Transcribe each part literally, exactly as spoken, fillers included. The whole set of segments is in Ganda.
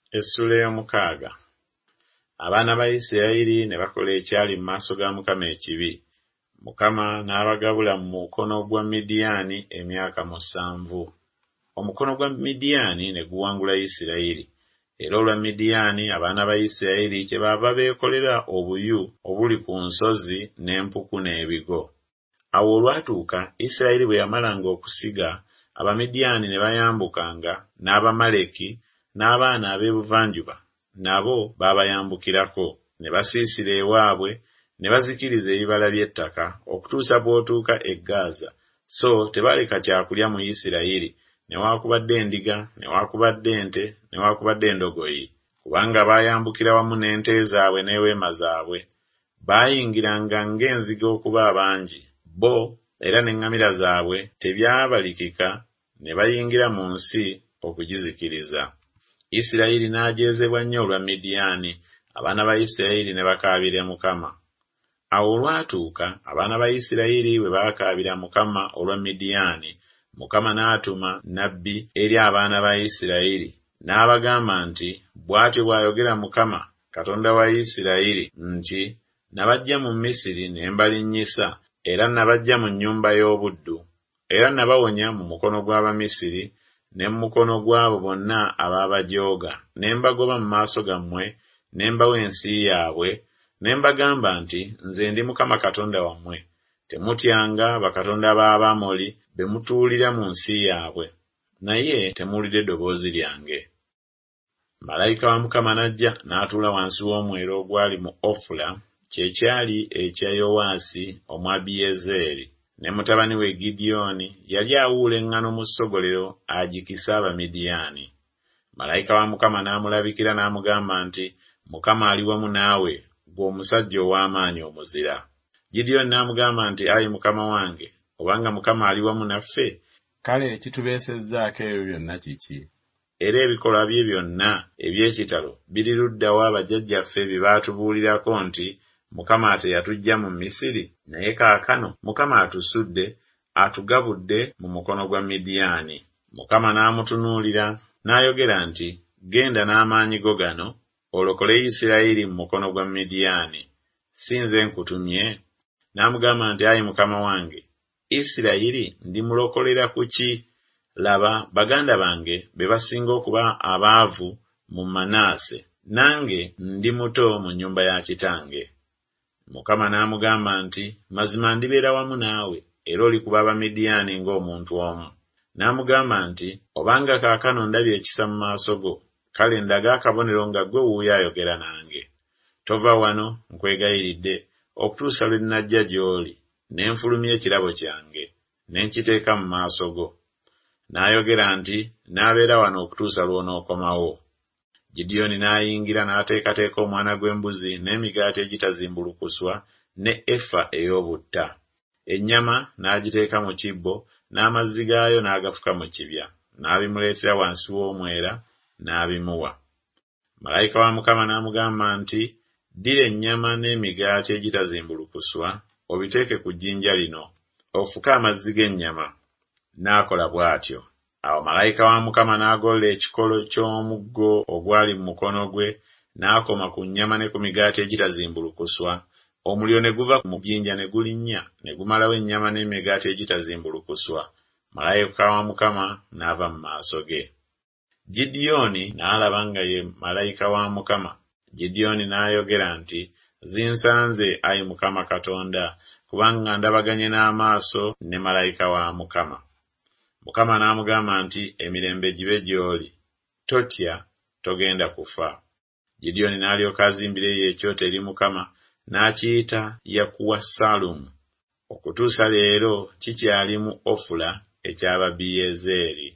Essula y'omukaaga. Abaana ba Isirayiri ne bakola ekyali mu maaso ga Mukama ekibi. Mukama n'abagabula mu mukono gwa Midiyaani emyaka musanvu. Omukono gwa Midiyaani ne guwangula Isirayiri. Era olwa Midiyaani abaana ba Isirayiri kyebaava beekolera obuyu obuli ku nsozi n'empuku n'ebigo. Awo olwatuuka Isirayiri bwe yamalanga okusiga, Abamidiyaani ne bayambukanga, n'Abamaleki n'abaana ab'ebuvanjuba nabo baabayambukirako, ne basiisira ewaabwe, ne bazikiriza ebibala by'ettaka okutuusa bw'otuuka e Gaza, so tebaaleka kyakulya mu Isirayiri, newaakubadde endiga, newaakubadde ente, newaakubadde endogoyi, kubanga baayambukira wamu n'ente zaabwe n'eweema zaabwe. Baayingiranga ng'enzige okuba abangi, bo era n'eŋŋamira zaabwe tebyabalikika, ne bayingira mu nsi okugizikiriza. Isirayiri n'ajeezebwa nnyo olwa Midiyaani, abaana ba Isirayiri ne bakaabira Mukama. Awo olwatuuka abaana ba Isirayiri bwe baakaabira Mukama olwa Midiyaani, Mukama n'atuma nnabbi eri abaana ba Isirayiri, n'abagamba nti, bw'atyo bw'ayogera Mukama, Katonda wa Isirayiri, nti, nabaggya mu Misiri ne mbalinnyisa, era nabaggya mu nnyumba y'obuddu, era nabawonya mu mukono gw'Abamisiri ne mu mukono gw'abo bonna abaabajooga, ne mbagoba mu maaso gammwe, ne mbawa ensi yaabwe, ne mbagamba nti, nze ndi Mukama Katonda wammwe. Temutyanga bakatonda b'Abamoli be mutuulira mu nsi yaabwe, naye temuwulidde eddoboozi lyange. Malayika wa Mukama n'ajja n'atuula wansi w'omwera ogwali mu Ofula, kye kyali ekya Yowaasi Omwabiyezeeri, ne mutabani we Gidyoni yali awuula eŋŋano mu ssogolero agikisa Abamidiyaani. Malayika wa Mukama n'amulabikira n'amugamba nti, Mukama ali wamu naawe, ggwe omusajja ow'amaanyi omuzira. Gidyoni n'amugamba nti, ayi Mukama wange, obanga Mukama ali wamu naffe, kale ekitubeesezzaako ebyo byonna kiki? Era ebikolwa bye byonna eby'ekitalo biri ludda wa bajjajjaffe bye baatubuulirako nti, Mukama ate yatuggya mu Misiri, naye kaakano Mukama atusudde, atugabudde mu mukono gwa Midiyaani. Mukama n'amutunuulira n'ayogera nti, genda n'amaanyi go gano, olokole Isirayiri mu mukono gwa Midiyaani. Si nze nkutumye? N'amugamba nti, ayi Mukama wange, Isirayiri ndimulokolera ku ki? Laba, baganda bange be basinga okuba abaavu mu Manaase, nange ndi muto mu nnyumba ya kitange. Mukama n'amugamba nti, mazima ndibeera wamu naawe, era olikuba Abamidiyaani ng'omuntu omu. N'amugamba nti, obanga kaakano ndabye ekisa mu maaso go, kale ndaga akabonero nga ggwe wuuyo ayogera nange. Tova wano, nkwegayiridde, okutuusa lwe nnajja gy'oli, ne nfulumya ekirabo kyange, ne nkiteeka mu maaso go. N'ayogera nti, n'abeera wano okutuusa lw'onookomawo. Gidyoni n'ayingira n'ateekateeka omwana gw'embuzi n'emigaati egitazimbulukuswa ne efa ey'obutta. Ennyama n'agiteeka mu kibbo, n'amazzi gaayo n'agafuka mu kibya, n'abimuleetera wansi w'omwera, n'abimuwa. Malayika wa Mukama n'amugamba nti, ddira ennyama n'emigaati egitazimbulukuswa, obiteeke ku jjinja lino, ofuke amazzi g'ennyama. N'akola bw'atyo. Awo malayika wa Mukama n'agolla ekikolo ky'omuggo ogwali mu mukono gwe, n'akoma ku nnyama ne ku migaati egitazimbulukuswa. Omuliro ne guva mu jjinja ne gulinnya, ne gumalawo ennyama n'emigaati egitazimbulukuswa. Malayika wa Mukama n'ava mu maaso ge. Gidyoni n'alaba nga ye malayika wa Mukama. Gidyoni n'ayogera nti, zinsanze, ayi Mukama Katonda, kubanga ndabaganye n'amaaso ne malayika wa Mukama. Mukama n'amugamba nti, emirembe gibe gy'oli, totya, togenda kufa. Gidyoni n'alyoka azimbira ye ekyoto eri Mukama, n'akiyita Yakuwa Salumu. Okutuusa leero kikyali mu Ofula eky'Ababiyezeeri.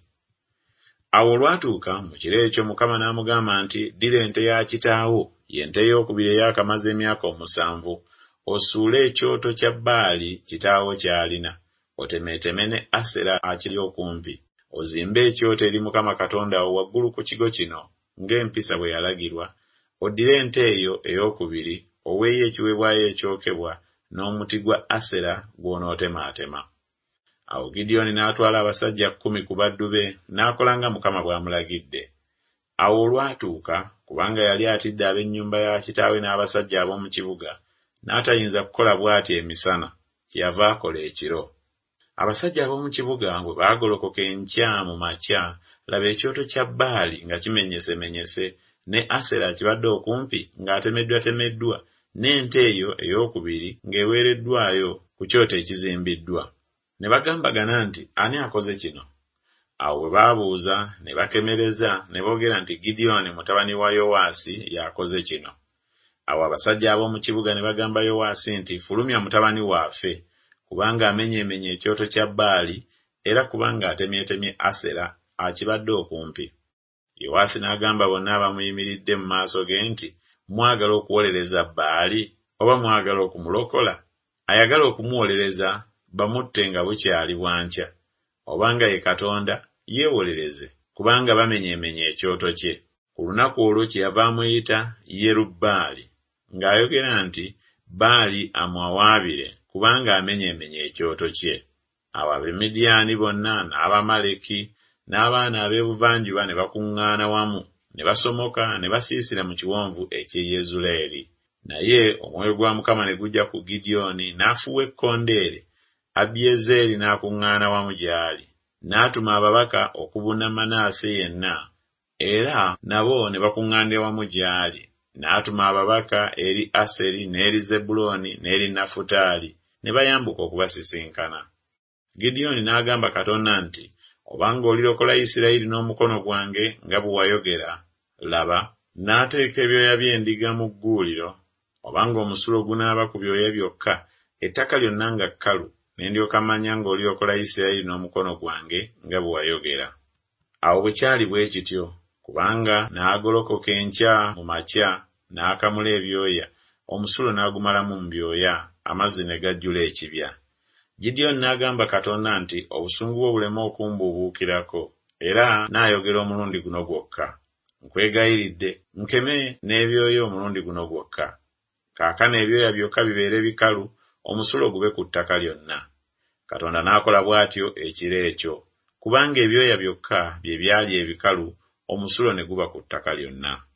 Awo olwatuuka mu kiro ekyo Mukama n'amugamba nti, ddira ente ya kitaawo, y'ente ey'okubiri eyakamaze emyaka omusanvu, osuule ekyoto kya Baali kitaawo ky'alina, otemeeteme ne Asera akiri okumpi, ozimbe ekyoto eri Mukama Katonda wo waggulu ku kigo kino, ng'empisa bwe yalagirwa, oddire ente eyo ey'okubiri, oweeyo ekiweebwayo ekyokebwa n'omuti gwa Asera gw'onootemaatema. Awo Gidyoni n'atwala abasajja kkumi ku baddu be, n'akola nga Mukama bw'amulagidde. Awo olwatuuka, kubanga yali atidde ab'ennyumba ya kitaawe n'abasajja ab'omu kibuga, n'atayinza kukola bw'ati emisana, kyeyava akola ekiro. Abasajja ab'omu kibuga bwe baagolokoka enkya mu makya, laba ekyoto kya Baali nga kimenyesemenyese, ne Asera kibadde okumpi ng'atemeddwatemeddwa, n'ente eyo ey'okubiri ng'eweereddwayo ku kyoto ekizimbiddwa. Ne bagambagana nti, ani akoze kino? Awo bwe baabuuza ne bakemereza ne boogera nti Gidyoni mutabani wa Yowaasi y'akoze kino. Awo abasajja ab'omu kibuga ne bagamba Yowaasi nti, fulumya mutabani waffe, kubanga amenyeemenye ekyoto kya Baali, era kubanga atemyetemye Asera akibadde okumpi. Yowaasi n'agamba bonna abamuyimiridde mu maaso ge nti, mwagala okuwolereza Baali oba mwagala okumulokola? Ayagala okumuwolereza bamutte nga bukyali bwankya, obanga ye Katonda yeewolereze, kubanga bamenyeemenye ekyoto kye. Ku lunaku olwo kyeyava amuyita Yerubbaali, ng'ayogera nti Baali amwawaabire kubanga amenyeemenye ekyoto kye. Awo Abamidiyaani bonna n'Abamaleki n'abaana ab'ebuvanjuba ne bakuŋŋaana wamu, ne basomoka ne basiisira mu kiwonvu eky'e Yezuleeri. Naye omwoyo gwa Mukama ne gujja ku Gidyoni, n'afuuwa ekkondeere. Abiyezeeri n'akuŋŋaana wamu gy'ali, n'atuma ababaka okubuna Manaase yenna, era nabo ne bakuŋŋaanira wamu gy'ali. N'atuma ababaka eri Aseri n'eri Zebbulooni n'eri Nafutaali, ne bayambuka okubasisinkana. Gidyoni n'agamba Katonda nti, obanga olirokola Isirayiri n'omukono gwange nga bwe wayogera, laba, n'ateeka ebyoya by'endiga mu gguuliro, obanga omusulo gunaaba ku byoya byokka, ettaka lyonna nga kkalu, ne ndyoka manya ng'olirokola Isirayiri n'omukono gwange nga bwe wayogera. Awo bwe kyali bwe kityo, kubanga n'agolokoka enkya mu makya, n'akamula ebyoya, omusulo n'agumalamu mu byoya, amazzi ne gajjula ekibya. Gidyoni n'agamba Katonda nti, obusungu bwo buleme okumbuubuukirako, era n'ayogera omulundi guno gwokka. Nkwegayiridde, nkeme n'ebyoya omulundi guno gwokka. Kaakano ebyoya byokka bibeere bikalu, omusulo gube ku ttaka lyonna. Katonda n'akola bw'atyo ekiro ekyo, kubanga ebyoya byokka bye byali ebikalu, omusulo ne guba ku ttaka lyonna.